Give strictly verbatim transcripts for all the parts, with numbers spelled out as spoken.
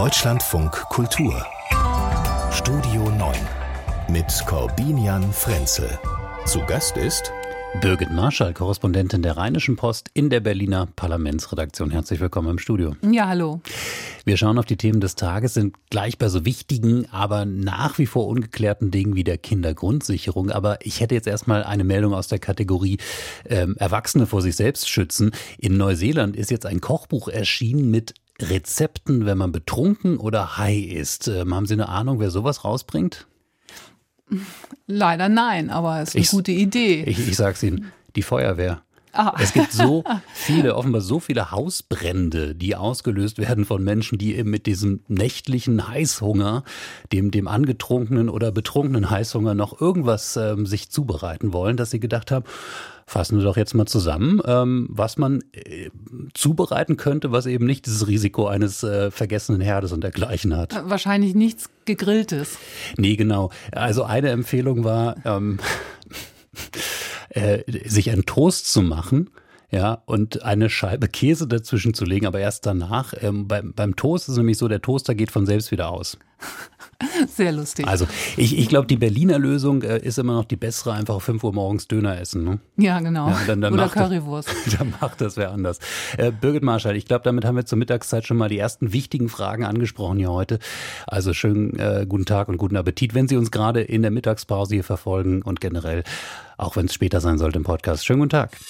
Deutschlandfunk Kultur Studio neun mit Corbinian Frenzel. Zu Gast ist Birgit Marschall, Korrespondentin der Rheinischen Post in der Berliner Parlamentsredaktion. Herzlich willkommen im Studio. Ja, hallo. Wir schauen auf die Themen des Tages, sind gleich bei so wichtigen, aber nach wie vor ungeklärten Dingen wie der Kindergrundsicherung. Aber ich hätte jetzt erstmal eine Meldung aus der Kategorie ähm, Erwachsene vor sich selbst schützen. In Neuseeland ist jetzt ein Kochbuch erschienen mit Rezepten, wenn man betrunken oder high ist. Ähm, haben Sie eine Ahnung, wer sowas rausbringt? Leider nein, aber es ist eine ich, gute Idee. Ich, ich sag's Ihnen, die Feuerwehr. Ah. Es gibt so viele, offenbar so viele Hausbrände, die ausgelöst werden von Menschen, die eben mit diesem nächtlichen Heißhunger, dem, dem angetrunkenen oder betrunkenen Heißhunger noch irgendwas ähm, sich zubereiten wollen, dass sie gedacht haben, fassen wir doch jetzt mal zusammen, ähm, was man äh, zubereiten könnte, was eben nicht dieses Risiko eines äh, vergessenen Herdes und dergleichen hat. Wahrscheinlich nichts Gegrilltes. Nee, genau. Also eine Empfehlung war, ähm, äh, sich einen Toast zu machen. Ja, und eine Scheibe Käse dazwischen zu legen, aber erst danach. Ähm, beim, beim Toast ist es nämlich so, der Toaster geht von selbst wieder aus. Sehr lustig. Also ich, ich glaube, die Berliner Lösung äh, ist immer noch die bessere, einfach um fünf Uhr morgens Döner essen. Ne? Ja, genau. Ja, dann, dann Oder macht Currywurst. Das, dann macht das wer anders. Äh, Birgit Marschall, ich glaube, damit haben wir zur Mittagszeit schon mal die ersten wichtigen Fragen angesprochen hier heute. Also schönen äh, guten Tag und guten Appetit, wenn Sie uns gerade in der Mittagspause hier verfolgen und generell, auch wenn es später sein sollte im Podcast. Schönen guten Tag.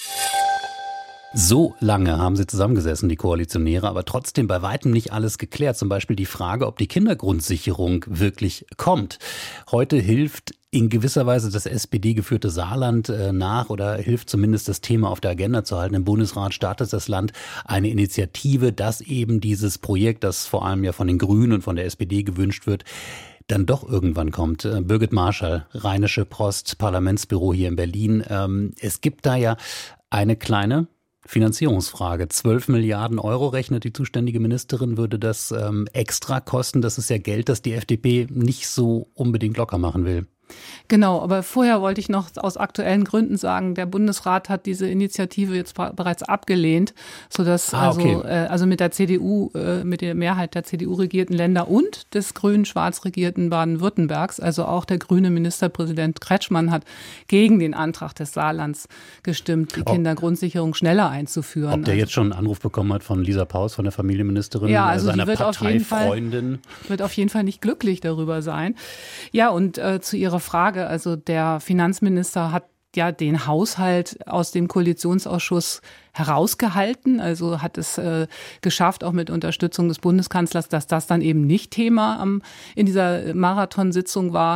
So lange haben sie zusammengesessen, die Koalitionäre, aber trotzdem bei weitem nicht alles geklärt. Zum Beispiel die Frage, ob die Kindergrundsicherung wirklich kommt. Heute hilft in gewisser Weise das S P D-geführte Saarland äh, nach oder hilft zumindest das Thema auf der Agenda zu halten. Im Bundesrat startet das Land eine Initiative, dass eben dieses Projekt, das vor allem ja von den Grünen und von der S P D gewünscht wird, dann doch irgendwann kommt. Äh, Birgit Marschall, Rheinische Post, Parlamentsbüro hier in Berlin. Ähm, es gibt da ja eine kleine Finanzierungsfrage. zwölf Milliarden Euro rechnet die zuständige Ministerin, würde das ähm, extra kosten. Das ist ja Geld, das die F D P nicht so unbedingt locker machen will. Genau, aber vorher wollte ich noch aus aktuellen Gründen sagen, der Bundesrat hat diese Initiative jetzt bereits abgelehnt, sodass ah, okay. also, äh, also mit der C D U, äh, mit der Mehrheit der C D U regierten Länder und des grün-schwarz regierten Baden-Württembergs, also auch der grüne Ministerpräsident Kretschmann hat gegen den Antrag des Saarlands gestimmt, die oh. Kindergrundsicherung schneller einzuführen. Ob der also, jetzt schon einen Anruf bekommen hat von Lisa Paus, von der Familienministerin, ja, also seiner die wird auf jeden Fall, Parteifreundin? wird auf jeden Fall nicht glücklich darüber sein. Ja, und äh, zu Ihrer Frage, also der Finanzminister hat ja den Haushalt aus dem Koalitionsausschuss herausgehalten, also hat es äh, geschafft, auch mit Unterstützung des Bundeskanzlers, dass das dann eben nicht Thema am, in dieser Marathonsitzung war.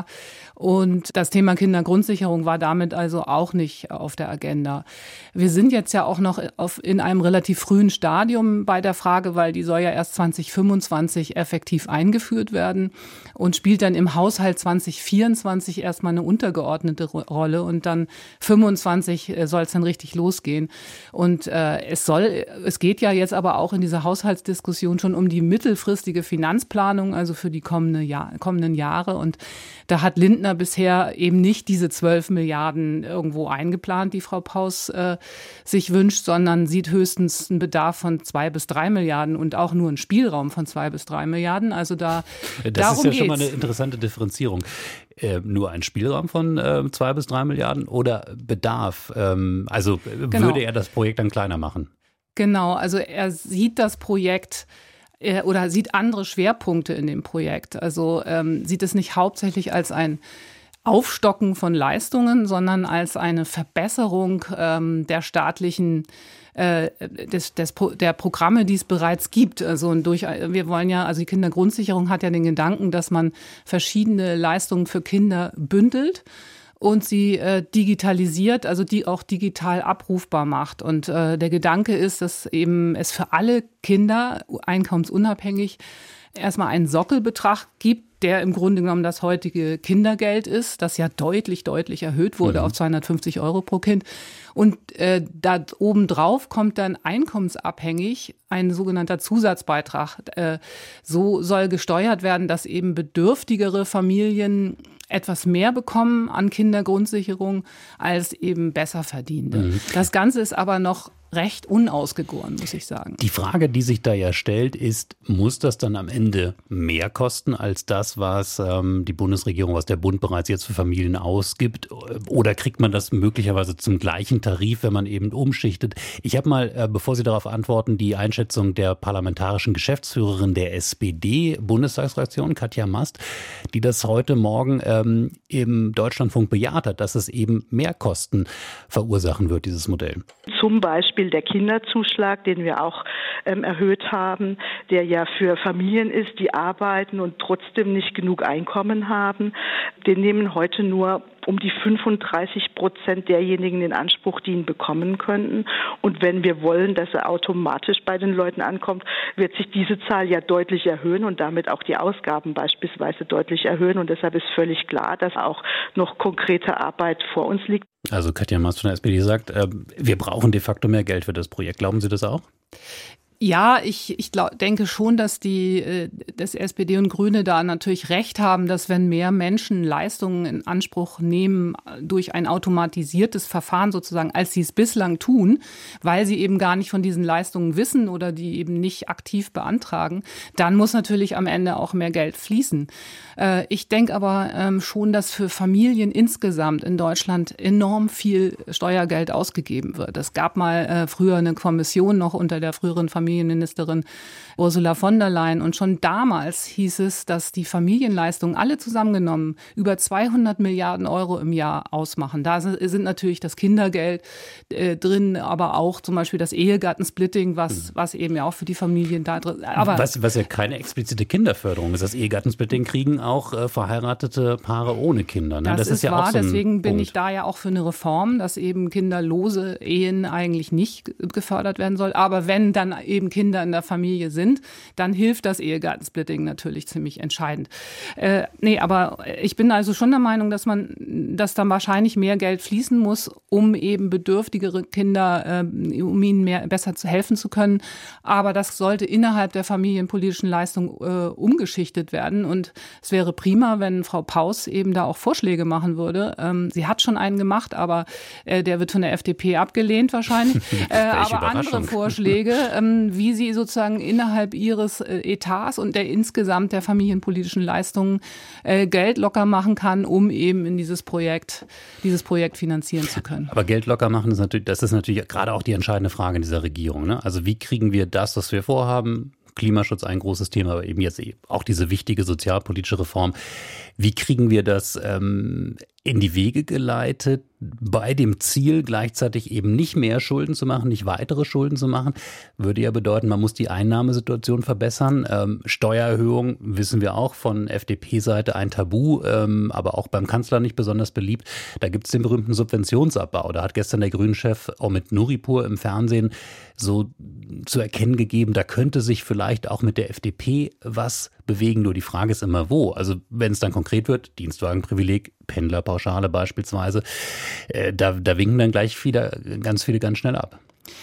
Und das Thema Kindergrundsicherung war damit also auch nicht auf der Agenda. Wir sind jetzt ja auch noch auf, in einem relativ frühen Stadium bei der Frage, weil die soll ja erst zwanzig fünfundzwanzig effektiv eingeführt werden und spielt dann im Haushalt zwanzig vierundzwanzig erstmal eine untergeordnete Rolle und dann fünfundzwanzig soll es dann richtig losgehen. Und äh, es soll, es geht ja jetzt aber auch in dieser Haushaltsdiskussion schon um die mittelfristige Finanzplanung, also für die kommende Jahr, kommenden Jahre. Und da hat Lindner bisher eben nicht diese zwölf Milliarden irgendwo eingeplant, die Frau Paus äh, sich wünscht, sondern sieht höchstens einen Bedarf von zwei bis drei Milliarden und auch nur einen Spielraum von zwei bis drei Milliarden. Also da das darum ist ja geht's. schon mal eine interessante Differenzierung. Äh, nur ein Spielraum von äh, zwei bis drei Milliarden oder Bedarf? Ähm, also genau. Würde er das Projekt dann kleiner machen? Genau, also er sieht das Projekt äh, oder sieht andere Schwerpunkte in dem Projekt. Also ähm, sieht es nicht hauptsächlich als ein Aufstocken von Leistungen, sondern als eine Verbesserung ähm, der staatlichen Des, des, der Programme, die es bereits gibt. Also durch, wir wollen ja, also die Kindergrundsicherung hat ja den Gedanken, dass man verschiedene Leistungen für Kinder bündelt und sie äh, digitalisiert, also die auch digital abrufbar macht. Und äh, der Gedanke ist, dass eben es für alle Kinder einkommensunabhängig erstmal einen Sockelbetrag gibt, der im Grunde genommen das heutige Kindergeld ist, das ja deutlich, deutlich erhöht wurde mhm. auf zweihundertfünfzig Euro pro Kind. Und äh, da obendrauf kommt dann einkommensabhängig ein sogenannter Zusatzbeitrag. Äh, so soll gesteuert werden, dass eben bedürftigere Familien etwas mehr bekommen an Kindergrundsicherung als eben besser verdienende. Mhm. Das Ganze ist aber noch recht unausgegoren, muss ich sagen. Die Frage, die sich da ja stellt, ist, muss das dann am Ende mehr kosten als das, was ähm, die Bundesregierung, was der Bund bereits jetzt für Familien ausgibt? Oder kriegt man das möglicherweise zum gleichen Tarif, wenn man eben umschichtet? Ich habe mal, äh, bevor Sie darauf antworten, die Einschätzung der parlamentarischen Geschäftsführerin der S P D-Bundestagsfraktion, Katja Mast, die das heute Morgen ähm, im Deutschlandfunk bejaht hat, dass es eben mehr Kosten verursachen wird, dieses Modell. Zum Beispiel der Kinderzuschlag, den wir auch ähm, erhöht haben, der ja für Familien ist, die arbeiten und trotzdem nicht genug Einkommen haben. Den nehmen heute nur um die fünfunddreißig Prozent derjenigen in Anspruch, die ihn bekommen könnten. Und wenn wir wollen, dass er automatisch bei den Leuten ankommt, wird sich diese Zahl ja deutlich erhöhen und damit auch die Ausgaben beispielsweise deutlich erhöhen. Und deshalb ist völlig klar, dass auch noch konkrete Arbeit vor uns liegt. Also Katja Mast von der S P D sagt, äh, wir brauchen de facto mehr Geld für das Projekt. Glauben Sie das auch? Ja, ich, ich glaub, denke schon, dass die dass S P D und Grüne da natürlich recht haben, dass wenn mehr Menschen Leistungen in Anspruch nehmen durch ein automatisiertes Verfahren sozusagen, als sie es bislang tun, weil sie eben gar nicht von diesen Leistungen wissen oder die eben nicht aktiv beantragen, dann muss natürlich am Ende auch mehr Geld fließen. Ich denke aber schon, dass für Familien insgesamt in Deutschland enorm viel Steuergeld ausgegeben wird. Es gab mal früher eine Kommission noch unter der früheren Familie Familienministerin Ursula von der Leyen. Und schon damals hieß es, dass die Familienleistungen alle zusammengenommen über zweihundert Milliarden Euro im Jahr ausmachen. Da sind natürlich das Kindergeld äh, drin, aber auch zum Beispiel das Ehegattensplitting, was, was eben ja auch für die Familien da drin ist. Aber was, was ja keine explizite Kinderförderung ist. Das Ehegattensplitting kriegen auch äh, verheiratete Paare ohne Kinder. Ne? Das, das ist, ist ja wahr, auch so ein deswegen bin Punkt. ich da ja auch für eine Reform, dass eben kinderlose Ehen eigentlich nicht gefördert werden soll. Aber wenn dann eben Kinder in der Familie sind, dann hilft das Ehegattensplitting natürlich ziemlich entscheidend. Äh, nee, aber ich bin also schon der Meinung, dass man, dass dann wahrscheinlich mehr Geld fließen muss, um eben bedürftigere Kinder, äh, um ihnen mehr, besser zu helfen zu können. Aber das sollte innerhalb der familienpolitischen Leistung äh, umgeschichtet werden. Und es wäre prima, wenn Frau Paus eben da auch Vorschläge machen würde. Ähm, sie hat schon einen gemacht, aber äh, der wird von der F D P abgelehnt wahrscheinlich. äh, aber andere Vorschläge, ähm, wie sie sozusagen innerhalb ihres äh, Etats und der insgesamt der familienpolitischen Leistungen äh, Geld locker machen kann, um eben in dieses Projekt, dieses Projekt finanzieren zu können. Aber Geld locker machen ist natürlich, das ist natürlich gerade auch die entscheidende Frage in dieser Regierung. Ne? Also wie kriegen wir das, was wir vorhaben? Klimaschutz ein großes Thema, aber eben jetzt auch diese wichtige sozialpolitische Reform. Wie kriegen wir das ähm, in die Wege geleitet, bei dem Ziel gleichzeitig eben nicht mehr Schulden zu machen, nicht weitere Schulden zu machen? Würde ja bedeuten, man muss die Einnahmesituation verbessern. Ähm, Steuererhöhung wissen wir auch von F D P-Seite ein Tabu, ähm, aber auch beim Kanzler nicht besonders beliebt. Da gibt es den berühmten Subventionsabbau. Da hat gestern der Grünen-Chef Omid Nuripur im Fernsehen so zu erkennen gegeben, da könnte sich vielleicht auch mit der F D P was bewegen. Nur die Frage ist immer, wo. Also wenn es dann konkret wird, Dienstwagenprivileg, Pendlerpauschale beispielsweise, äh, da, da winken dann gleich viele, ganz viele ganz schnell ab.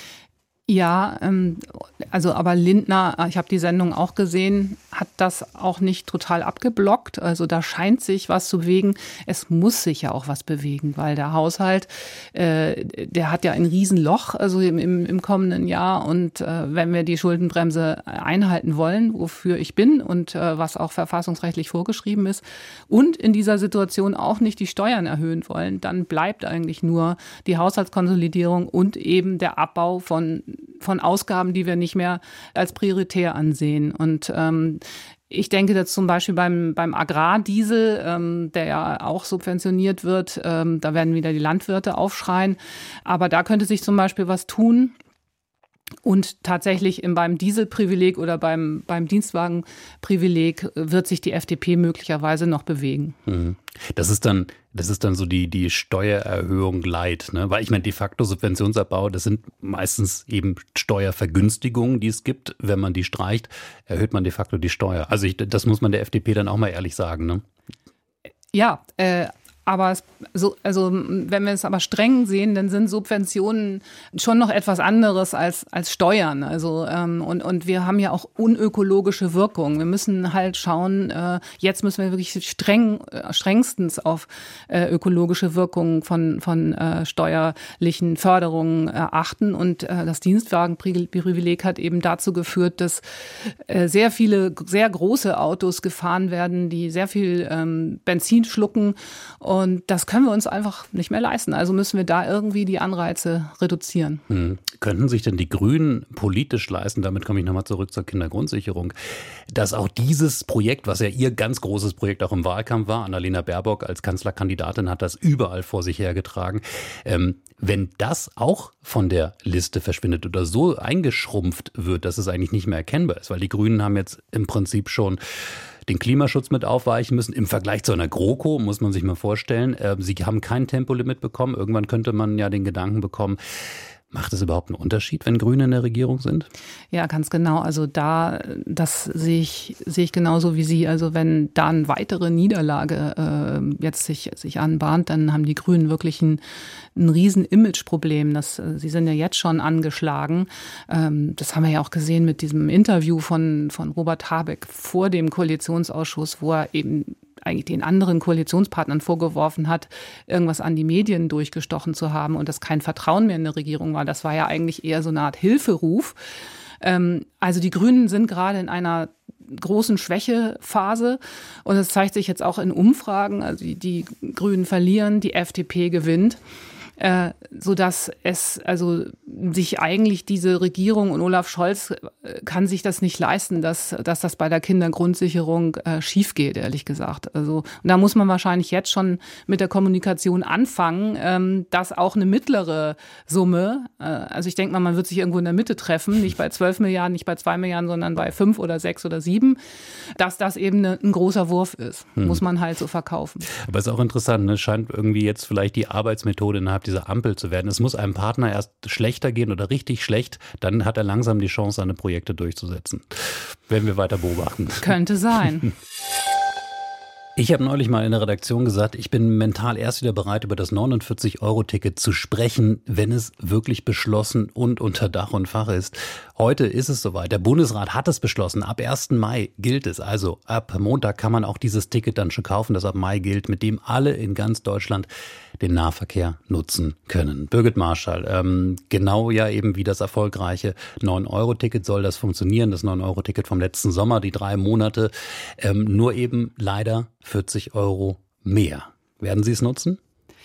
Ja, ähm, also aber Lindner, ich habe die Sendung auch gesehen, hat das auch nicht total abgeblockt. Also da scheint sich was zu bewegen. Es muss sich ja auch was bewegen, weil der Haushalt, äh, der hat ja ein Riesenloch, also im, im, im kommenden Jahr. Und äh, wenn wir die Schuldenbremse einhalten wollen, wofür ich bin und äh, was auch verfassungsrechtlich vorgeschrieben ist, und in dieser Situation auch nicht die Steuern erhöhen wollen, dann bleibt eigentlich nur die Haushaltskonsolidierung und eben der Abbau von von Ausgaben, die wir nicht mehr als prioritär ansehen. Und ähm, ich denke, dass zum Beispiel beim, beim Agrardiesel, ähm, der ja auch subventioniert wird, ähm, da werden wieder die Landwirte aufschreien. Aber da könnte sich zum Beispiel was tun. Und tatsächlich im, beim Dieselprivileg oder beim, beim Dienstwagenprivileg wird sich die F D P möglicherweise noch bewegen. Das ist dann, das ist dann so die, die Steuererhöhung light, ne? Weil ich meine, de facto Subventionsabbau, das sind meistens eben Steuervergünstigungen, die es gibt. Wenn man die streicht, erhöht man de facto die Steuer. Also ich, das muss man der F D P dann auch mal ehrlich sagen, ne? Ja, äh, Aber es, so, also wenn wir es aber streng sehen, dann sind Subventionen schon noch etwas anderes als als Steuern. Also ähm, und und wir haben ja auch unökologische Wirkungen. Wir müssen halt schauen. Äh, jetzt müssen wir wirklich streng äh, strengstens auf äh, ökologische Wirkungen von von äh, steuerlichen Förderungen äh, achten. Und äh, das Dienstwagenprivileg hat eben dazu geführt, dass äh, sehr viele sehr große Autos gefahren werden, die sehr viel ähm, Benzin schlucken. Und das können wir uns einfach nicht mehr leisten. Also müssen wir da irgendwie die Anreize reduzieren. Hm. Könnten sich denn die Grünen politisch leisten, damit komme ich nochmal zurück zur Kindergrundsicherung, dass auch dieses Projekt, was ja ihr ganz großes Projekt auch im Wahlkampf war, Annalena Baerbock als Kanzlerkandidatin hat das überall vor sich hergetragen, ähm, wenn das auch von der Liste verschwindet oder so eingeschrumpft wird, dass es eigentlich nicht mehr erkennbar ist, weil die Grünen haben jetzt im Prinzip schon den Klimaschutz mit aufweichen müssen. Im Vergleich zu einer GroKo, muss man sich mal vorstellen. Sie haben kein Tempolimit bekommen. Irgendwann könnte man ja den Gedanken bekommen, macht es überhaupt einen Unterschied, wenn Grüne in der Regierung sind? Ja, ganz genau. Also da, das sehe ich, sehe ich genauso wie Sie. Also wenn da eine weitere Niederlage äh, jetzt sich, sich anbahnt, dann haben die Grünen wirklich ein, ein riesen Imageproblem. Das, sie sind ja jetzt schon angeschlagen. Ähm, das haben wir ja auch gesehen mit diesem Interview von, von Robert Habeck vor dem Koalitionsausschuss, wo er eben eigentlich den anderen Koalitionspartnern vorgeworfen hat, irgendwas an die Medien durchgestochen zu haben und dass kein Vertrauen mehr in der Regierung war. Das war ja eigentlich eher so eine Art Hilferuf. Ähm, also die Grünen sind gerade in einer großen Schwächephase und das zeigt sich jetzt auch in Umfragen. Also die, die Grünen verlieren, die F D P gewinnt. Äh, so dass es also sich eigentlich diese Regierung und Olaf Scholz äh, kann sich das nicht leisten, dass dass das bei der Kindergrundsicherung äh, schief geht, ehrlich gesagt. Also und da muss man wahrscheinlich jetzt schon mit der Kommunikation anfangen, ähm, dass auch eine mittlere Summe, äh, also ich denke mal, man wird sich irgendwo in der Mitte treffen, nicht bei zwölf Milliarden, nicht bei zwei Milliarden, sondern bei fünf oder sechs oder sieben, dass das eben eine, ein großer Wurf ist, hm. muss man halt so verkaufen. Aber es ist auch interessant, ne? Scheint irgendwie jetzt vielleicht die Arbeitsmethode innerhalb dieser Ampel zu werden. Es muss einem Partner erst schlechter gehen oder richtig schlecht, dann hat er langsam die Chance, seine Projekte durchzusetzen. Werden wir weiter beobachten. Könnte sein. Ich habe neulich mal in der Redaktion gesagt, ich bin mental erst wieder bereit, über das neunundvierzig Euro Ticket zu sprechen, wenn es wirklich beschlossen und unter Dach und Fach ist. Heute ist es soweit. Der Bundesrat hat es beschlossen. Ab ersten Mai gilt es. Also ab Montag kann man auch dieses Ticket dann schon kaufen, das ab Mai gilt, mit dem alle in ganz Deutschland den Nahverkehr nutzen können. Birgit Marschall, ähm, genau ja eben wie das erfolgreiche neun Euro Ticket soll das funktionieren. Das neun Euro Ticket vom letzten Sommer, die drei Monate, ähm, nur eben leider vierzig Euro mehr. Werden Sie es nutzen?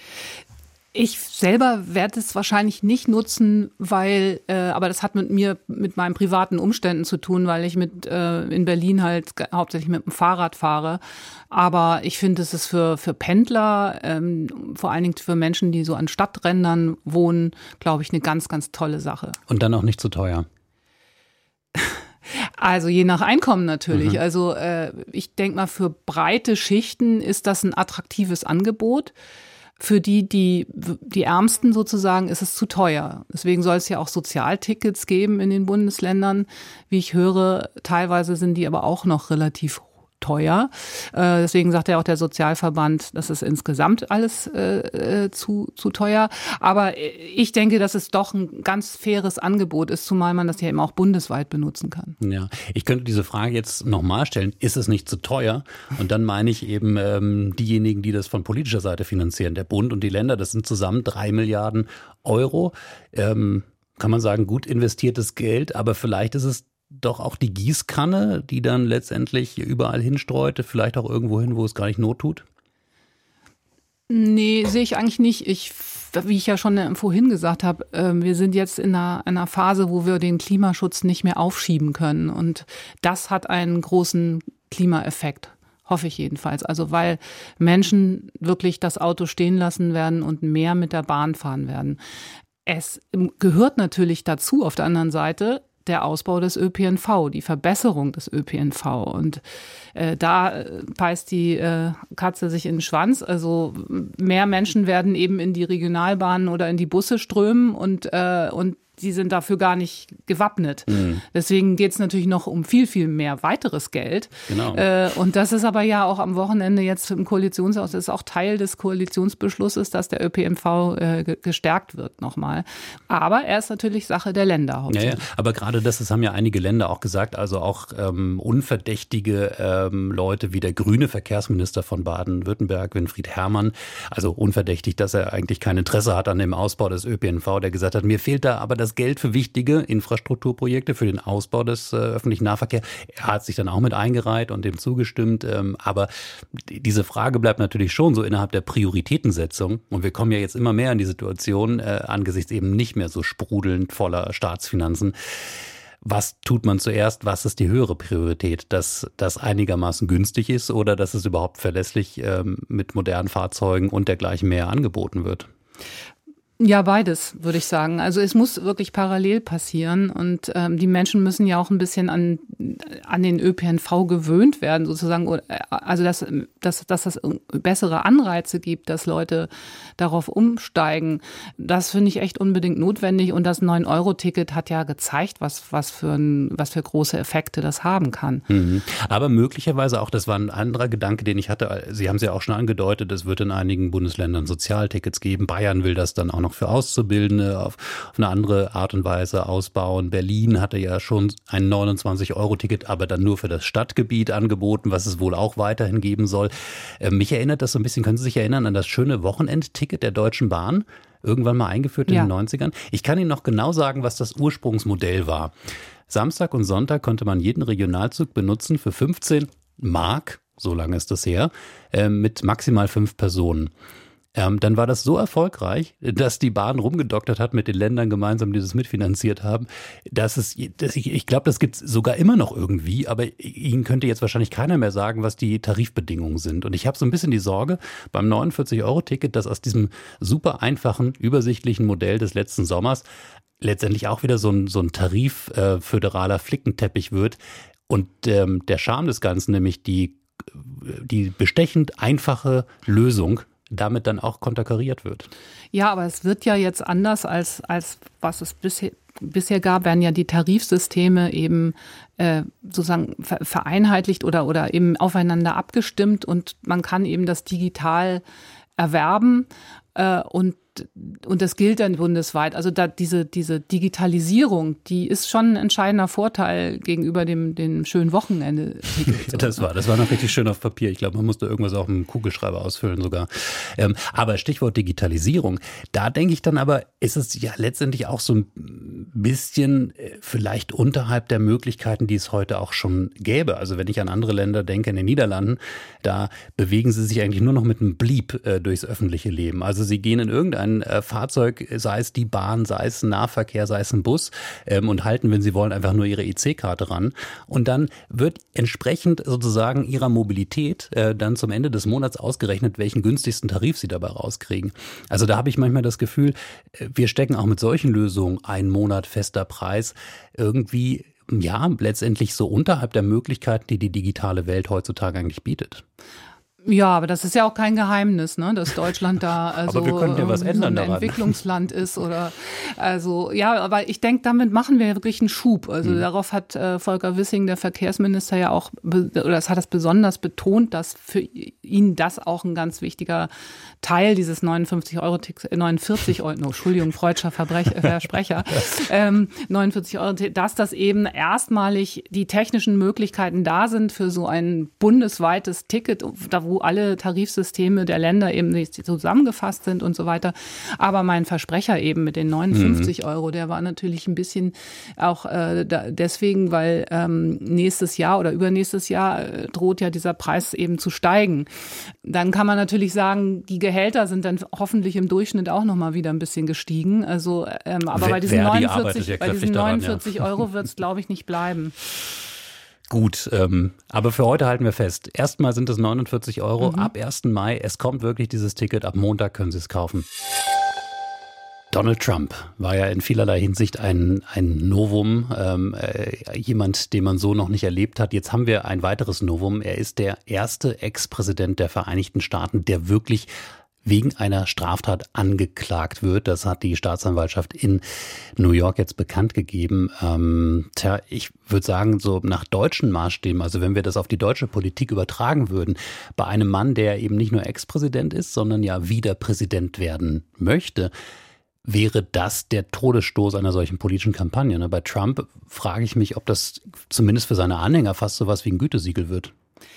Ich selber werde es wahrscheinlich nicht nutzen, weil, äh, aber das hat mit mir, mit meinen privaten Umständen zu tun, weil ich mit äh, in Berlin halt hauptsächlich mit dem Fahrrad fahre. Aber ich finde, es ist für für Pendler, ähm, vor allen Dingen für Menschen, die so an Stadträndern wohnen, glaube ich, eine ganz, ganz tolle Sache. Und dann auch nicht zu teuer. Also je nach Einkommen natürlich. Mhm. Also äh, ich denke mal, für breite Schichten ist das ein attraktives Angebot. Für die, die, die Ärmsten sozusagen, ist es zu teuer. Deswegen soll es ja auch Sozialtickets geben in den Bundesländern. Wie ich höre, teilweise sind die aber auch noch relativ teuer. Äh, deswegen sagt ja auch der Sozialverband, das ist insgesamt alles äh, zu, zu teuer. Aber ich denke, dass es doch ein ganz faires Angebot ist, zumal man das ja eben auch bundesweit benutzen kann. Ja, ich könnte diese Frage jetzt nochmal stellen, ist es nicht zu teuer? Und dann meine ich eben ähm, diejenigen, die das von politischer Seite finanzieren. Der Bund und die Länder, das sind zusammen drei Milliarden Euro. Ähm, kann man sagen, gut investiertes Geld, aber vielleicht ist es doch auch die Gießkanne, die dann letztendlich überall hinstreute, vielleicht auch irgendwo hin, wo es gar nicht Not tut? Nee, sehe ich eigentlich nicht. Ich, wie ich ja schon vorhin gesagt habe, wir sind jetzt in einer, einer Phase, wo wir den Klimaschutz nicht mehr aufschieben können. Und das hat einen großen Klimaeffekt. Hoffe ich jedenfalls. Also weil Menschen wirklich das Auto stehen lassen werden und mehr mit der Bahn fahren werden. Es gehört natürlich dazu, auf der anderen Seite, der Ausbau des Ö P N V, die Verbesserung des Ö P N V. Und äh, da beißt die äh, Katze sich in den Schwanz. Also mehr Menschen werden eben in die Regionalbahnen oder in die Busse strömen und, äh, und die sind dafür gar nicht gewappnet. Mhm. Deswegen geht es natürlich noch um viel, viel mehr weiteres Geld. Genau. Äh, und das ist aber ja auch am Wochenende jetzt im Koalitionshaus, das ist auch Teil des Koalitionsbeschlusses, dass der Ö P N V äh, gestärkt wird nochmal. Aber er ist natürlich Sache der Länder hauptsächlich. Ja, ja. Aber gerade das, das haben ja einige Länder auch gesagt, also auch ähm, unverdächtige ähm, Leute wie der grüne Verkehrsminister von Baden-Württemberg, Winfried Herrmann, also unverdächtig, dass er eigentlich kein Interesse hat an dem Ausbau des Ö P N V, der gesagt hat, mir fehlt da aber das Geld für wichtige Infrastrukturprojekte, für den Ausbau des äh, öffentlichen Nahverkehrs. Er hat sich dann auch mit eingereiht und dem zugestimmt. Ähm, aber diese Frage bleibt natürlich schon so innerhalb der Prioritätensetzung. Und wir kommen ja jetzt immer mehr in die Situation, äh, angesichts eben nicht mehr so sprudelnd voller Staatsfinanzen. Was tut man zuerst? Was ist die höhere Priorität? Dass das einigermaßen günstig ist oder dass es überhaupt verlässlich ähm, mit modernen Fahrzeugen und dergleichen mehr angeboten wird? Ja, beides, würde ich sagen. Also es muss wirklich parallel passieren und ähm, die Menschen müssen ja auch ein bisschen an, an den Ö P N V gewöhnt werden, sozusagen. Also dass, dass, dass das bessere Anreize gibt, dass Leute darauf umsteigen. Das finde ich echt unbedingt notwendig und das neun Euro Ticket hat ja gezeigt, was, was, für ein, was für große Effekte das haben kann. Mhm. Aber möglicherweise auch, das war ein anderer Gedanke, den ich hatte, Sie haben es ja auch schon angedeutet, es wird in einigen Bundesländern Sozialtickets geben. Bayern will das dann auch noch für Auszubildende auf, auf eine andere Art und Weise ausbauen. Berlin hatte ja schon ein neunundzwanzig Euro Ticket, aber dann nur für das Stadtgebiet angeboten, was es wohl auch weiterhin geben soll. Äh, mich erinnert das so ein bisschen, können Sie sich erinnern an das schöne Wochenendticket der Deutschen Bahn? Irgendwann mal eingeführt in ja. den neunzigern. Ich kann Ihnen noch genau sagen, was das Ursprungsmodell war. Samstag und Sonntag konnte man jeden Regionalzug benutzen für fünfzehn Mark, so lange ist das her, äh, mit maximal fünf Personen. Ähm, dann war das so erfolgreich, dass die Bahn rumgedoktert hat mit den Ländern gemeinsam, die das mitfinanziert haben, dass es, dass ich, ich glaube, das gibt es sogar immer noch irgendwie, aber Ihnen könnte jetzt wahrscheinlich keiner mehr sagen, was die Tarifbedingungen sind. Und ich habe so ein bisschen die Sorge beim neunundvierzig Euro Ticket, dass aus diesem super einfachen, übersichtlichen Modell des letzten Sommers letztendlich auch wieder so ein, so ein Tarif äh, föderaler Flickenteppich wird. Und ähm, der Charme des Ganzen, nämlich die, die bestechend einfache Lösung, damit dann auch konterkariert wird. Ja, aber es wird ja jetzt anders als, als was es bisher, bisher gab, werden ja die Tarifsysteme eben äh, sozusagen vereinheitlicht oder, oder eben aufeinander abgestimmt und man kann eben das digital erwerben äh, und Und das gilt dann bundesweit. Also da diese, diese Digitalisierung, die ist schon ein entscheidender Vorteil gegenüber dem, dem schönen Wochenende. Das war, das war noch richtig schön auf Papier. Ich glaube, man musste irgendwas auch im Kugelschreiber ausfüllen sogar. Ähm, aber Stichwort Digitalisierung, da denke ich dann aber, ist es ja letztendlich auch so ein bisschen vielleicht unterhalb der Möglichkeiten, die es heute auch schon gäbe. Also wenn ich an andere Länder denke, in den Niederlanden, da bewegen sie sich eigentlich nur noch mit einem Blieb äh, durchs öffentliche Leben. Also sie gehen in irgendein ein Fahrzeug, sei es die Bahn, sei es ein Nahverkehr, sei es ein Bus ähm, und halten, wenn sie wollen, einfach nur ihre I C-Karte ran. Und dann wird entsprechend sozusagen ihrer Mobilität äh, dann zum Ende des Monats ausgerechnet, welchen günstigsten Tarif sie dabei rauskriegen. Also da habe ich manchmal das Gefühl, wir stecken auch mit solchen Lösungen, einen Monat fester Preis, irgendwie ja letztendlich so unterhalb der Möglichkeiten, die die digitale Welt heutzutage eigentlich bietet. Ja, aber das ist ja auch kein Geheimnis, ne, dass Deutschland da also aber wir können ja was ändern so ein daran. Entwicklungsland ist oder also ja, aber ich denke, damit machen wir wirklich einen Schub. Also mhm. darauf hat äh, Volker Wissing, der Verkehrsminister, ja auch oder das hat das besonders betont, dass für ihn das auch ein ganz wichtiger Teil dieses neunundfünfzig Euro neunundvierzig Euro, no, Entschuldigung, freudscher Verbrech, Versprecher, ähm, neunundvierzig Euro, dass das eben erstmalig die technischen Möglichkeiten da sind für so ein bundesweites Ticket, da wo alle Tarifsysteme der Länder eben zusammengefasst sind und so weiter. Aber mein Versprecher eben mit den neunundfünfzig mhm. Euro, der war natürlich ein bisschen auch äh, da, deswegen, weil ähm, nächstes Jahr oder übernächstes Jahr äh, droht ja dieser Preis eben zu steigen. Dann kann man natürlich sagen, die Gehälter sind dann hoffentlich im Durchschnitt auch nochmal wieder ein bisschen gestiegen. Also, ähm, aber Ver- bei diesen neunundvierzig, ja bei diesen daran, neunundvierzig ja. Euro wird es, glaube ich, nicht bleiben. Gut, ähm, aber für heute halten wir fest. Erstmal sind es neunundvierzig Euro Mhm. ab ersten Mai. Es kommt wirklich dieses Ticket. Ab Montag können Sie es kaufen. Donald Trump war ja in vielerlei Hinsicht ein, ein Novum, ähm, äh, jemand, den man so noch nicht erlebt hat. Jetzt haben wir ein weiteres Novum. Er ist der erste Ex-Präsident der Vereinigten Staaten, der wirklich wegen einer Straftat angeklagt wird. Das hat die Staatsanwaltschaft in New York jetzt bekannt gegeben. Ähm, tja, ich würde sagen, so nach deutschen Maßstäben, also wenn wir das auf die deutsche Politik übertragen würden, bei einem Mann, der eben nicht nur Ex-Präsident ist, sondern ja wieder Präsident werden möchte, wäre das der Todesstoß einer solchen politischen Kampagne. Bei Trump frage ich mich, ob das zumindest für seine Anhänger fast sowas wie ein Gütesiegel wird.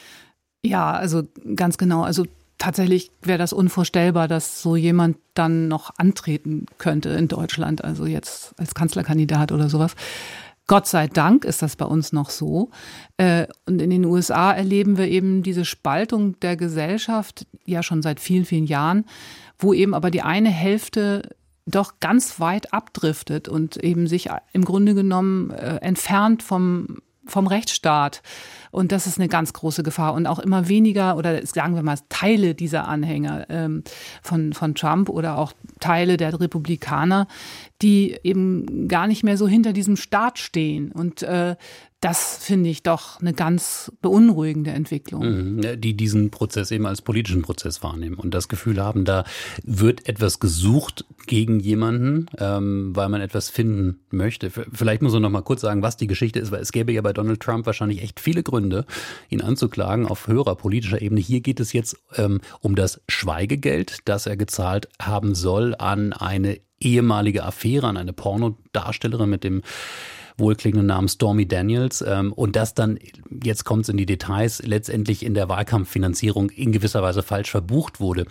Ja, also ganz genau. Also tatsächlich wäre das unvorstellbar, dass so jemand dann noch antreten könnte in Deutschland, also jetzt als Kanzlerkandidat oder sowas. Gott sei Dank ist das bei uns noch so. Und in den U S A erleben wir eben diese Spaltung der Gesellschaft ja schon seit vielen, vielen Jahren, wo eben aber die eine Hälfte doch ganz weit abdriftet und eben sich im Grunde genommen entfernt vom vom Rechtsstaat. Und das ist eine ganz große Gefahr. Und auch immer weniger, oder sagen wir mal, Teile dieser Anhänger ähm, von, von Trump oder auch Teile der Republikaner, die eben gar nicht mehr so hinter diesem Staat stehen. Und äh, das finde ich doch eine ganz beunruhigende Entwicklung. Mhm, die diesen Prozess eben als politischen Prozess wahrnehmen und das Gefühl haben, da wird etwas gesucht gegen jemanden, ähm, weil man etwas finden möchte. Vielleicht muss man noch mal kurz sagen, was die Geschichte ist, weil es gäbe ja bei Donald Trump wahrscheinlich echt viele Gründe, ihn anzuklagen auf höherer politischer Ebene. Hier geht es jetzt ähm, um das Schweigegeld, das er gezahlt haben soll an eine ehemalige Affäre, an eine Pornodarstellerin mit dem wohlklingenden Namen Stormy Daniels, ähm, und das dann, jetzt kommt es in die Details, letztendlich in der Wahlkampffinanzierung in gewisser Weise falsch verbucht wurde.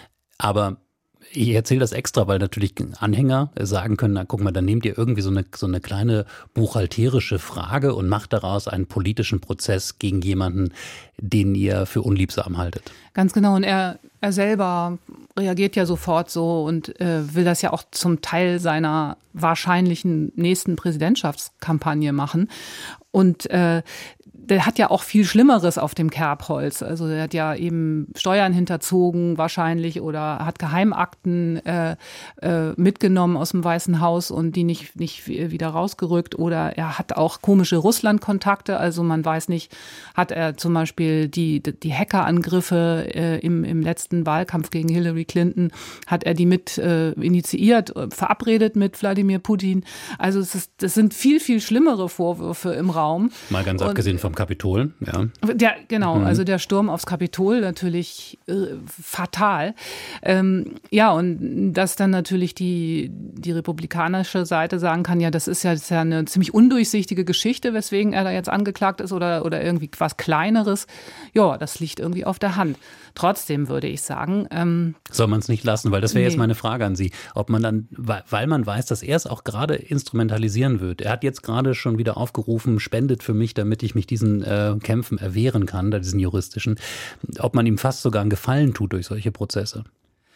Aber ich erzähle das extra, weil natürlich Anhänger sagen können, na guck mal, dann nehmt ihr irgendwie so eine, so eine kleine buchhalterische Frage und macht daraus einen politischen Prozess gegen jemanden, den ihr für unliebsam haltet. Ganz genau, und er, er selber reagiert ja sofort so und äh, will das ja auch zum Teil seiner wahrscheinlichen nächsten Präsidentschaftskampagne machen. Und äh, der hat ja auch viel Schlimmeres auf dem Kerbholz. Also der hat ja eben Steuern hinterzogen wahrscheinlich oder hat Geheimakten äh, äh, mitgenommen aus dem Weißen Haus und die nicht, nicht wieder rausgerückt. Oder er hat auch komische Russland-Kontakte. Also man weiß nicht, hat er zum Beispiel die, die Hackerangriffe äh, im, im letzten Wahlkampf gegen Hillary Clinton, hat er die mit äh, initiiert, verabredet mit Wladimir Putin. Also es ist, das sind viel, viel schlimmere Vorwürfe im Raum. Mal ganz und, abgesehen vom Kapitol, ja. Ja, genau. Mhm. Also der Sturm aufs Kapitol natürlich äh, fatal. Ähm, ja, und dass dann natürlich die, die republikanische Seite sagen kann, ja, das ist ja, das ist ja eine ziemlich undurchsichtige Geschichte, weswegen er da jetzt angeklagt ist oder, oder irgendwie was Kleineres. Ja, das liegt irgendwie auf der Hand. Trotzdem würde ich sagen. Ähm, Soll man es nicht lassen? Weil das wäre nee. jetzt meine Frage an Sie. Ob man dann, weil man weiß, dass er es auch gerade instrumentalisieren wird. Er hat jetzt gerade schon wieder aufgerufen, spendet für mich, damit ich mich diesen äh, Kämpfen erwehren kann, diesen juristischen. Ob man ihm fast sogar einen Gefallen tut durch solche Prozesse.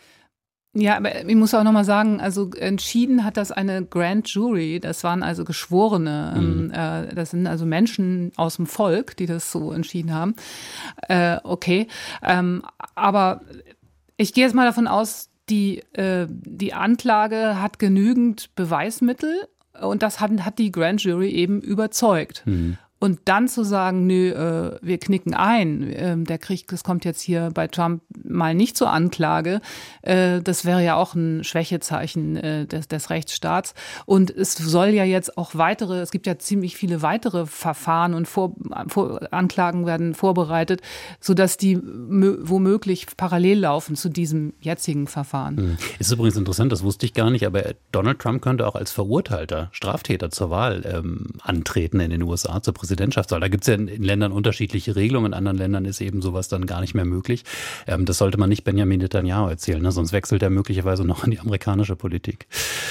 Ja, aber ich muss auch nochmal sagen, also entschieden hat das eine Grand Jury, das waren also Geschworene, mhm. äh, das sind also Menschen aus dem Volk, die das so entschieden haben. Äh, okay, ähm, aber ich gehe jetzt mal davon aus, die, äh, die Anklage hat genügend Beweismittel und das hat, hat die Grand Jury eben überzeugt. Mhm. Und dann zu sagen, nö, äh, wir knicken ein, äh, der Krieg, das kommt jetzt hier bei Trump mal nicht zur Anklage, äh, das wäre ja auch ein Schwächezeichen äh, des, des Rechtsstaats. Und es soll ja jetzt auch weitere, es gibt ja ziemlich viele weitere Verfahren und Vor, Vor, Anklagen werden vorbereitet, sodass die mö, womöglich parallel laufen zu diesem jetzigen Verfahren. Hm. Ist übrigens interessant, das wusste ich gar nicht, aber Donald Trump könnte auch als verurteilter Straftäter zur Wahl ähm, antreten in den U S A, zur Präsidentschaftswahl. Da gibt es ja in, in Ländern unterschiedliche Regelungen, in anderen Ländern ist eben sowas dann gar nicht mehr möglich. Ähm, das sollte man nicht Benjamin Netanyahu erzählen, ne? Sonst wechselt er möglicherweise noch in die amerikanische Politik.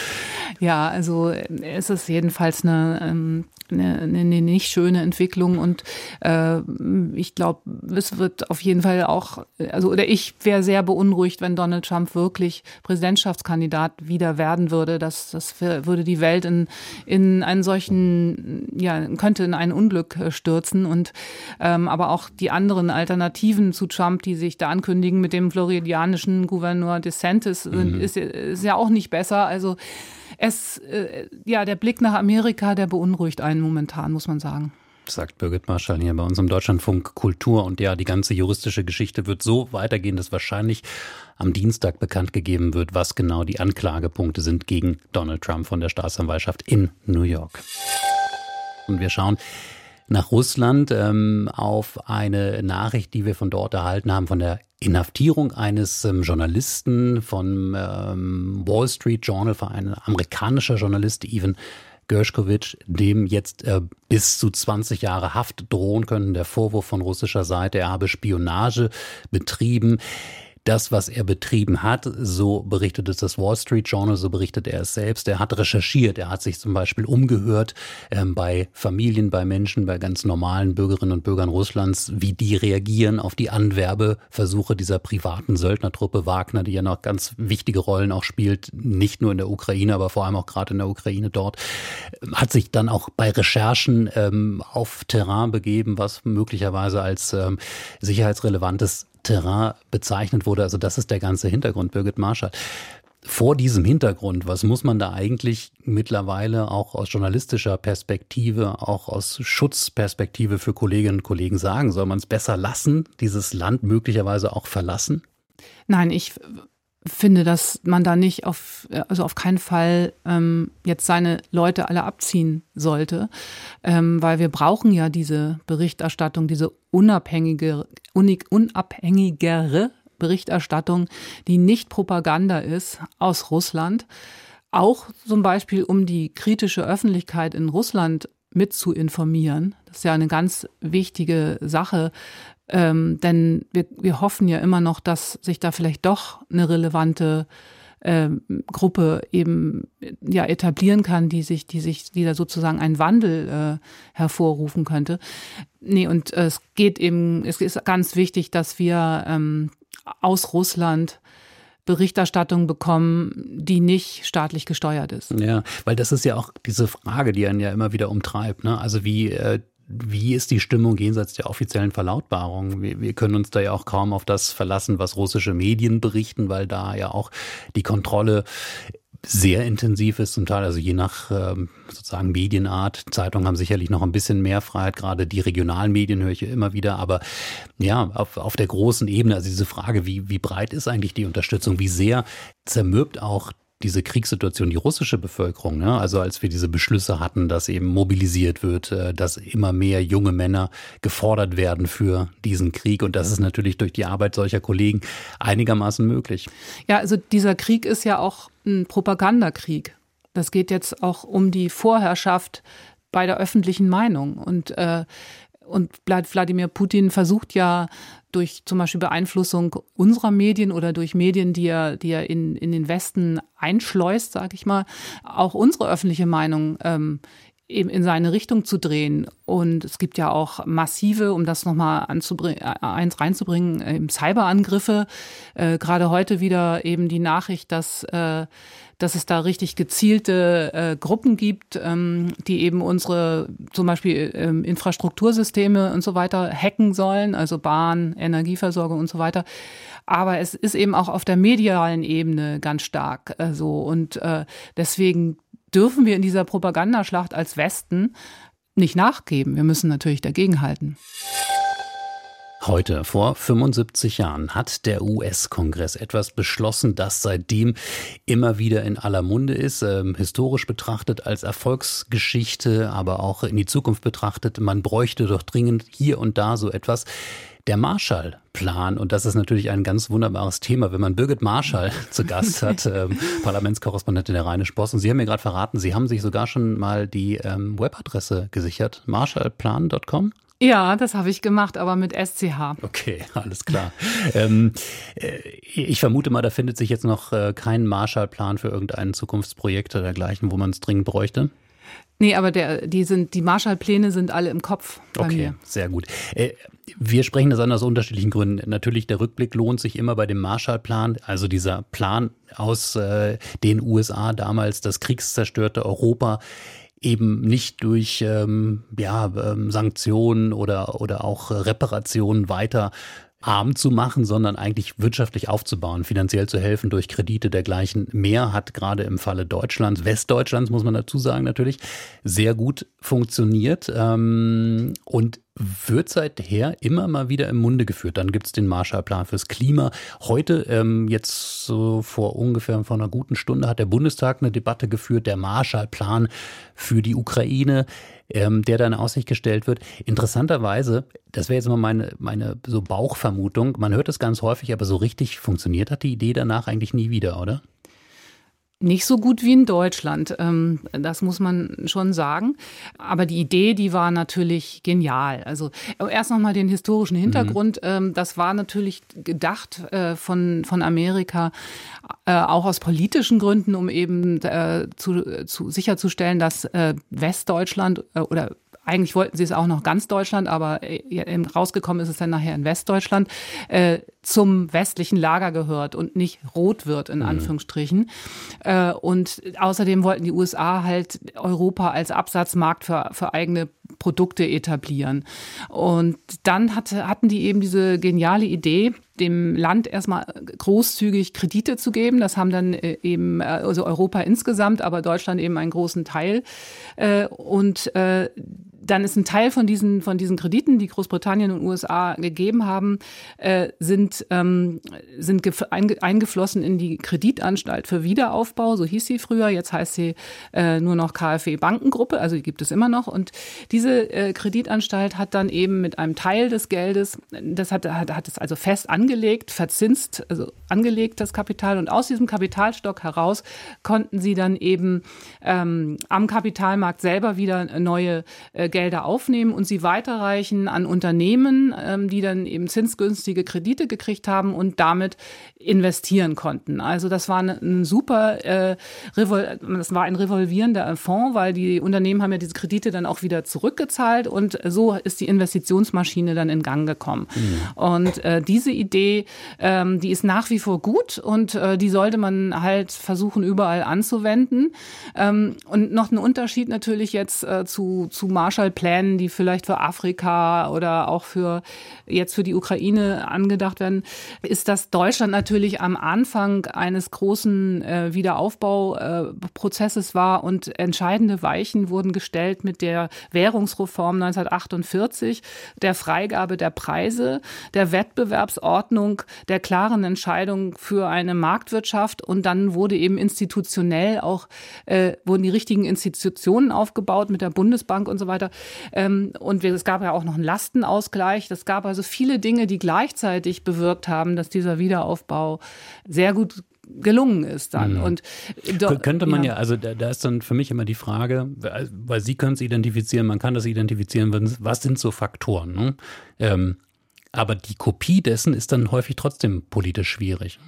Ja, also es ist jedenfalls eine, eine, eine nicht schöne Entwicklung und äh, ich glaube, es wird auf jeden Fall auch, also oder ich wäre sehr beunruhigt, wenn Donald Trump wirklich Präsidentschaftskandidat wieder werden würde. Das, das würde die Welt in, in einen solchen, ja, könnte in ein Unglück stürzen und ähm, aber auch die anderen Alternativen zu Trump, die sich da ankündigen mit dem floridianischen Gouverneur DeSantis, sind, mhm. ist, ist ja auch nicht besser. Also Es, äh, ja, der Blick nach Amerika, der beunruhigt einen momentan, muss man sagen. sagt Birgit Marschall hier bei uns im Deutschlandfunk Kultur. Und ja, die ganze juristische Geschichte wird so weitergehen, dass wahrscheinlich am Dienstag bekannt gegeben wird, was genau die Anklagepunkte sind gegen Donald Trump von der Staatsanwaltschaft in New York. Und wir schauen nach Russland ähm, auf eine Nachricht, die wir von dort erhalten haben, von der Inhaftierung eines ähm, Journalisten vom ähm, Wall Street Journal, ein amerikanischer Journalist, Evan Gershkovich, dem jetzt äh, bis zu zwanzig Jahre Haft drohen können. Der Vorwurf von russischer Seite, er habe Spionage betrieben. Das, was er betrieben hat, so berichtet es das Wall Street Journal, so berichtet er es selbst. Er hat recherchiert, er hat sich zum Beispiel umgehört ähm, bei Familien, bei Menschen, bei ganz normalen Bürgerinnen und Bürgern Russlands, wie die reagieren auf die Anwerbeversuche dieser privaten Söldnertruppe Wagner, die ja noch ganz wichtige Rollen auch spielt, nicht nur in der Ukraine, aber vor allem auch gerade in der Ukraine dort. Hat sich dann auch bei Recherchen ähm, auf Terrain begeben, was möglicherweise als ähm, sicherheitsrelevantes Terrain bezeichnet wurde. Also das ist der ganze Hintergrund, Birgit Marschall. Vor diesem Hintergrund, was muss man da eigentlich mittlerweile auch aus journalistischer Perspektive, auch aus Schutzperspektive für Kolleginnen und Kollegen sagen? Soll man es besser lassen, dieses Land möglicherweise auch verlassen? Nein, ich finde, dass man da nicht auf, also auf keinen Fall ähm, jetzt seine Leute alle abziehen sollte, ähm, weil wir brauchen ja diese Berichterstattung, diese unabhängige, unig, unabhängigere Berichterstattung, die nicht Propaganda ist aus Russland, auch zum Beispiel um die kritische Öffentlichkeit in Russland mit zu informieren. Das ist ja eine ganz wichtige Sache. Ähm, denn wir, wir hoffen ja immer noch, dass sich da vielleicht doch eine relevante ähm, Gruppe eben ja etablieren kann, die sich, die sich, die da sozusagen einen Wandel äh, hervorrufen könnte. Nee, und äh, es geht eben, es ist ganz wichtig, dass wir ähm, aus Russland Berichterstattung bekommen, die nicht staatlich gesteuert ist. Ja, weil das ist ja auch diese Frage, die einen ja immer wieder umtreibt, ne? Also wie äh Wie ist die Stimmung jenseits der offiziellen Verlautbarung? Wir, wir können uns da ja auch kaum auf das verlassen, was russische Medien berichten, weil da ja auch die Kontrolle sehr intensiv ist zum Teil, also je nach ähm, sozusagen Medienart. Zeitungen haben sicherlich noch ein bisschen mehr Freiheit, gerade die regionalen Medien höre ich ja immer wieder, aber ja, auf, auf der großen Ebene, also diese Frage, wie, wie breit ist eigentlich die Unterstützung, wie sehr zermürbt auch diese Kriegssituation, die russische Bevölkerung, ne? Also als wir diese Beschlüsse hatten, dass eben mobilisiert wird, dass immer mehr junge Männer gefordert werden für diesen Krieg. Und das ist natürlich durch die Arbeit solcher Kollegen einigermaßen möglich. Ja, also dieser Krieg ist ja auch ein Propagandakrieg. Das geht jetzt auch um die Vorherrschaft bei der öffentlichen Meinung. Und äh, Und Wladimir Putin versucht ja durch zum Beispiel Beeinflussung unserer Medien oder durch Medien, die er, die er in, in den Westen einschleust, sage ich mal, auch unsere öffentliche Meinung ähm, eben in seine Richtung zu drehen. Und es gibt ja auch massive, um das nochmal anzubringen, eins reinzubringen, eben Cyberangriffe. Äh, gerade heute wieder eben die Nachricht, dass äh, dass es da richtig gezielte äh, Gruppen gibt, ähm, die eben unsere zum Beispiel ähm, Infrastruktursysteme und so weiter hacken sollen, also Bahn, Energieversorgung und so weiter. Aber es ist eben auch auf der medialen Ebene ganz stark äh, so. Und äh, deswegen dürfen wir in dieser Propagandaschlacht als Westen nicht nachgeben. Wir müssen natürlich dagegenhalten. Heute, vor fünfundsiebzig Jahren, hat der U S-Kongress etwas beschlossen, das seitdem immer wieder in aller Munde ist, ähm, historisch betrachtet als Erfolgsgeschichte, aber auch in die Zukunft betrachtet. Man bräuchte doch dringend hier und da so etwas. Der Marshall-Plan, und das ist natürlich ein ganz wunderbares Thema, wenn man Birgit Marschall zu Gast hat, ähm, Parlamentskorrespondentin der Rheinischen Post. Und Sie haben mir gerade verraten, Sie haben sich sogar schon mal die ähm, Webadresse gesichert, marshallplan punkt com. Ja, das habe ich gemacht, aber mit S C H. Okay, alles klar. ähm, ich vermute mal, da findet sich jetzt noch äh, kein Marshallplan für irgendein Zukunftsprojekt oder dergleichen, wo man es dringend bräuchte. Nee, aber der, die sind, die Marshallpläne sind alle im Kopf bei okay, mir. Sehr gut. Äh, wir sprechen das an aus unterschiedlichen Gründen. Natürlich, der Rückblick lohnt sich immer bei dem Marshallplan, also dieser Plan aus äh, den U S A damals, das kriegszerstörte Europa eben nicht durch ähm, ja, ähm, Sanktionen oder, oder auch Reparationen weiter arm zu machen, sondern eigentlich wirtschaftlich aufzubauen, finanziell zu helfen durch Kredite dergleichen mehr, hat gerade im Falle Deutschlands, Westdeutschlands muss man dazu sagen natürlich, sehr gut funktioniert ähm, und wird seither immer mal wieder im Munde geführt. Dann gibt es den Marshallplan fürs Klima. Heute, ähm, jetzt so vor ungefähr vor einer guten Stunde, hat der Bundestag eine Debatte geführt, der Marshallplan für die Ukraine, ähm, der da in Aussicht gestellt wird. Interessanterweise, das wäre jetzt mal meine, meine so Bauchvermutung, man hört es ganz häufig, aber so richtig funktioniert hat die Idee danach eigentlich nie wieder, oder? Nicht so gut wie in Deutschland, das muss man schon sagen. Aber die Idee, die war natürlich genial. Also erst nochmal den historischen Hintergrund. Mhm. Das war natürlich gedacht von, von Amerika, auch aus politischen Gründen, um eben zu, zu sicherzustellen, dass Westdeutschland oder eigentlich wollten sie es auch noch ganz Deutschland, aber rausgekommen ist es dann nachher in Westdeutschland, äh, zum westlichen Lager gehört und nicht rot wird, in Anführungsstrichen. Äh, und außerdem wollten die U S A halt Europa als Absatzmarkt für, für eigene Produkte etablieren. Und dann hatte, hatten die eben diese geniale Idee, dem Land erstmal großzügig Kredite zu geben. Das haben dann eben also Europa insgesamt, aber Deutschland eben einen großen Teil. Und dann ist ein Teil von diesen, von diesen Krediten, die Großbritannien und U S A gegeben haben, sind, sind eingeflossen in die Kreditanstalt für Wiederaufbau, so hieß sie früher. Jetzt heißt sie nur noch KfW Bankengruppe, also die gibt es immer noch. Und diese Kreditanstalt hat dann eben mit einem Teil des Geldes, das hat, hat, hat es also fest angelegt, verzinst, also angelegt das Kapital. Und aus diesem Kapitalstock heraus konnten sie dann eben ähm, am Kapitalmarkt selber wieder neue äh, Gelder aufnehmen und sie weiterreichen an Unternehmen, ähm, die dann eben zinsgünstige Kredite gekriegt haben und damit investieren konnten. Also das war ein, ein super, äh, Revol- das war ein revolvierender Fonds, weil die Unternehmen haben ja diese Kredite dann auch wieder zurückgezahlt und so ist die Investitionsmaschine dann in Gang gekommen. Mhm. Und äh, diese Idee, ähm, die ist nach wie vor gut und äh, die sollte man halt versuchen überall anzuwenden. Ähm, und noch ein Unterschied natürlich jetzt äh, zu, zu Marshallplänen, die vielleicht für Afrika oder auch für jetzt für die Ukraine angedacht werden, ist, dass Deutschland natürlich am Anfang eines großen äh, Wiederaufbauprozesses äh, war und entscheidende Weichen wurden gestellt mit der Währungsreform neunzehnhundertachtundvierzig, der Freigabe der Preise, der Wettbewerbsordnung, der klaren Entscheidung für eine Marktwirtschaft und dann wurde eben institutionell auch, äh, wurden die richtigen Institutionen aufgebaut mit der Bundesbank und so weiter. Ähm, und es gab ja auch noch einen Lastenausgleich. Es gab also viele Dinge, die gleichzeitig bewirkt haben, dass dieser Wiederaufbau sehr gut gelungen ist dann. Mhm. Und do, könnte man ja, ja also da, da ist dann für mich immer die Frage, weil Sie können es identifizieren, man kann das identifizieren, was sind so Faktoren, ne? Ähm, aber die Kopie dessen ist dann häufig trotzdem politisch schwierig.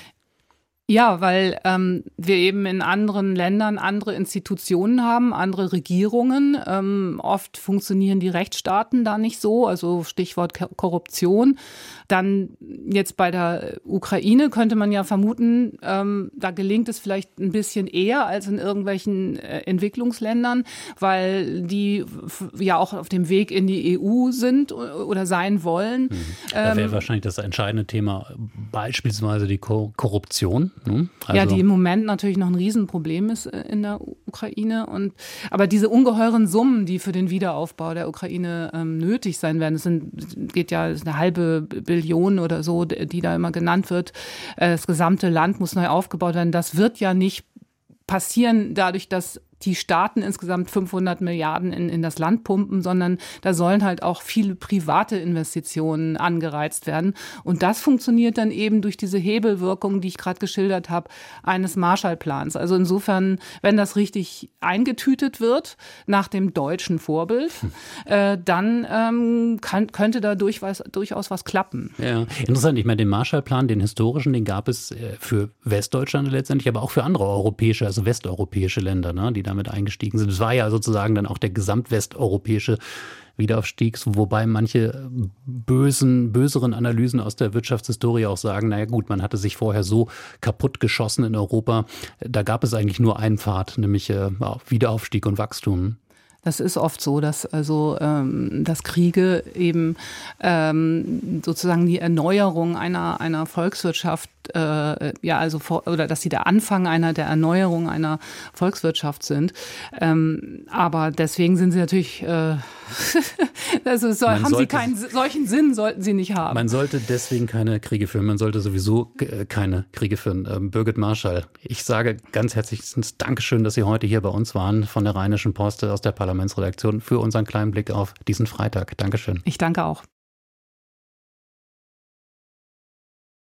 Ja, weil ähm, wir eben in anderen Ländern andere Institutionen haben, andere Regierungen. Ähm, oft funktionieren die Rechtsstaaten da nicht so, also Stichwort Korruption. Dann jetzt bei der Ukraine könnte man ja vermuten, ähm, da gelingt es vielleicht ein bisschen eher als in irgendwelchen äh, Entwicklungsländern, weil die f- ja auch auf dem Weg in die E U sind oder sein wollen. Mhm. Da wäre ähm, wahrscheinlich das entscheidende Thema beispielsweise die Ko- Korruption. Also ja, die im Moment natürlich noch ein Riesenproblem ist in der Ukraine. Und, aber diese ungeheuren Summen, die für den Wiederaufbau der Ukraine ähm, nötig sein werden, es sind, geht ja eine halbe Billion oder so, die da immer genannt wird. Das gesamte Land muss neu aufgebaut werden. Das wird ja nicht passieren dadurch, dass die Staaten insgesamt fünfhundert Milliarden in, in das Land pumpen, sondern da sollen halt auch viele private Investitionen angereizt werden. Und das funktioniert dann eben durch diese Hebelwirkung, die ich gerade geschildert habe, eines Marshallplans. Also insofern, wenn das richtig eingetütet wird, nach dem deutschen Vorbild, hm. äh, dann ähm, kann, könnte da durchaus, durchaus was klappen. Ja, interessant. Ich meine, den Marshallplan, den historischen, den gab es für Westdeutschland letztendlich, aber auch für andere europäische, also westeuropäische Länder, ne, die damit eingestiegen sind. Es war ja sozusagen dann auch der gesamtwesteuropäische Wiederaufstieg, wobei manche bösen, böseren Analysen aus der Wirtschaftshistorie auch sagen, naja gut, man hatte sich vorher so kaputt geschossen in Europa, da gab es eigentlich nur einen Pfad, nämlich äh, Wiederaufstieg und Wachstum. Das ist oft so, dass also ähm, dass Kriege eben ähm, sozusagen die Erneuerung einer einer Volkswirtschaft äh, ja also vor, oder dass sie der Anfang einer der Erneuerung einer Volkswirtschaft sind. Ähm, aber deswegen sind sie natürlich äh, also soll, haben sollte, sie keinen solchen Sinn sollten sie nicht haben. Man sollte deswegen keine Kriege führen. Man sollte sowieso keine Kriege führen. Ähm, Birgit Marschall, ich sage ganz herzliches Dankeschön, dass Sie heute hier bei uns waren von der Rheinischen Post aus der Parlamentsredaktion für unseren kleinen Blick auf diesen Freitag. Dankeschön. Ich danke auch.